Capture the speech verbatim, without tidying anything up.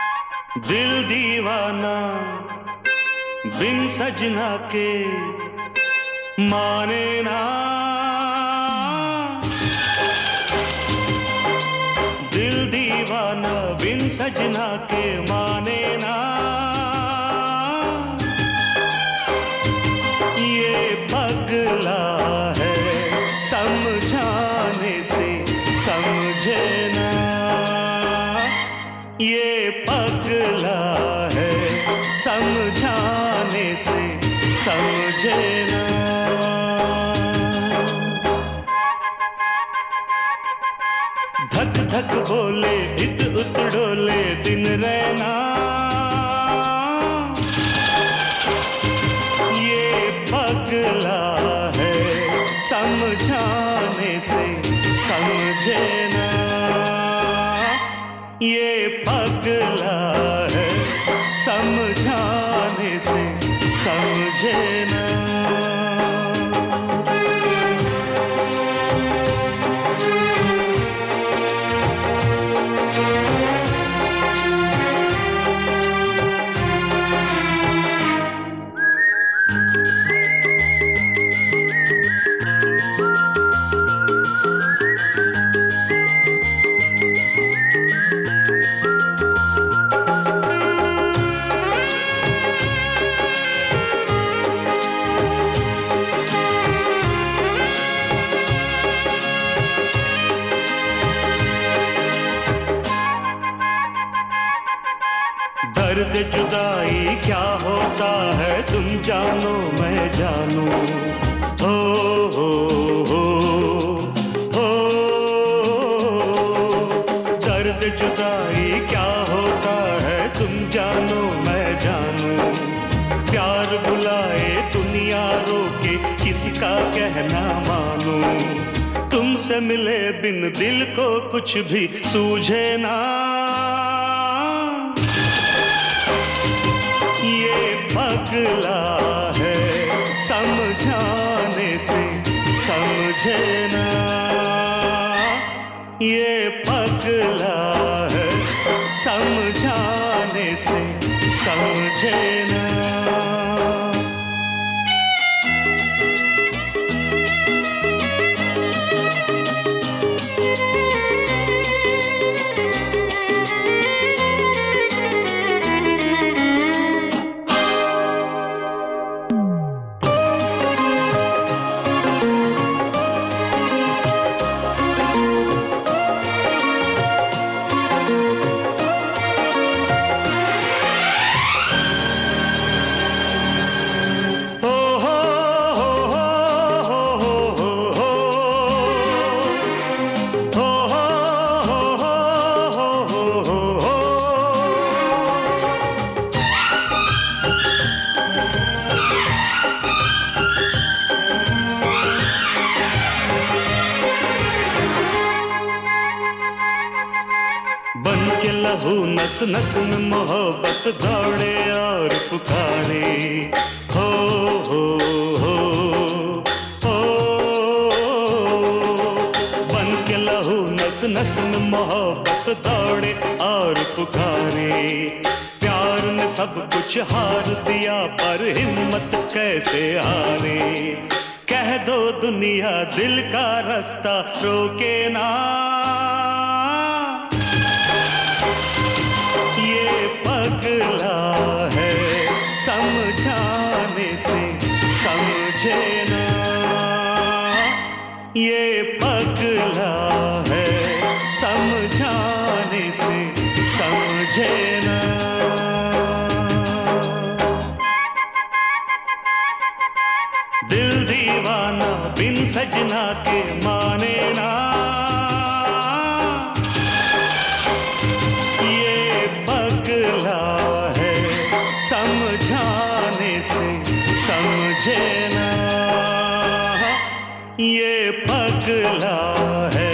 दिल दीवाना बिन सजना के माने ना। दिल दीवाना बिन सजना के माने ना। ये पगला है समझाने से समझे ना। ये पगला है समझाने से समझे ना। धक धक बोले इत उत डोले दिन रहना। ये पगला है समझाने से समझे ना। ये पगला है समझाने से समझे ना। दर्द जुदाई क्या होता है तुम जानो मैं जानू। हो हो हो हो दर्द जुदाई क्या होता है तुम जानो मैं जानू। प्यार बुलाए दुनिया रोके किसी का कहना मानू। तुमसे मिले बिन दिल को कुछ भी सूझे ना। पगला है समझाने से समझे ना। ये पगला है समझाने से समझे ना। बन के लहू नस नस में मोहब्बत दौड़े और पुकारे। हो हो हो हो बन के लहू नस नस में मोहब्बत दौड़े और पुकारे। प्यार ने सब कुछ हार दिया पर हिम्मत कैसे हारे। कह दो दुनिया दिल का रास्ता रोके ना। पगला है समझाने से समझे ना। ये पगला है समझाने से समझे ना। दिल दीवाना बिन सजना के माने ना। समझाने से समझे ना। ये पगला है